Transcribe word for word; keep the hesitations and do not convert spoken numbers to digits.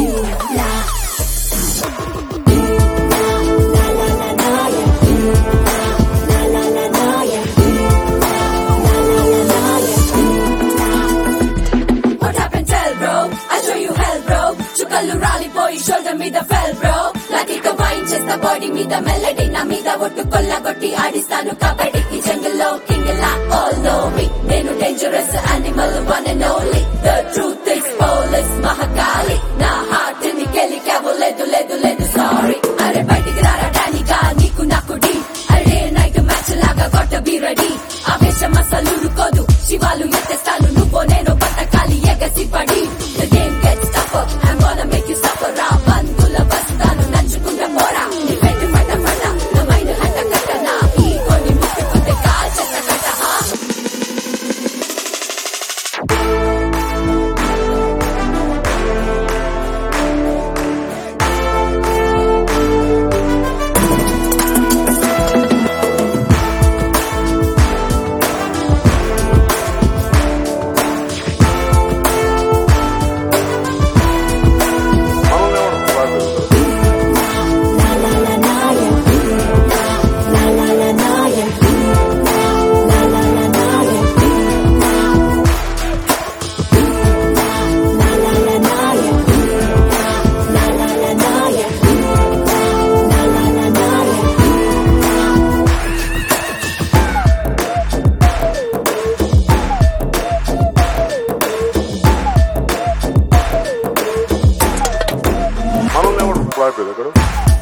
చుక్కలు రాలిపోయి షోల్డర్ మీద ఫెల్ బ్రో లాఠీతో వాయించేస్తా బాడీ మీద మెలడీ నా మీద ఒట్టు కొల్లగొట్టి ఆడిస్తాను కబడ్డీ ఈ జంగిల్లో కింగ్ లా ఆల్ నో మీ నేను dangerous animal one and only the truth is police Mahakali నా హార్ట్ ని గెలికావు లేదు లేదు లేదు సారీ అరే బయటికి రారా డానిగా నీకు నాకు డీ అరే నైట్ మ్యాచ్ లాగా గొట్ట బి రెడీ ఆవేశం అసలు ఊరుకోదు శివాలు ఎత్తేస్తాను నువ్వు నేను బతకాలి ఎగసి పడి The game gets tougher, I'm gonna make you suffer రా బంధుల బస్తాను నంచుకుంటా పోరా నీ వెంట పట పట నా మైండ్ హట కట్ట నా ఈ కొన్ని ముట్టుకుంటే కాల్చట కట్ట హా మనల్ని ఎవరు ఫ్లాట్ ఇక్కడ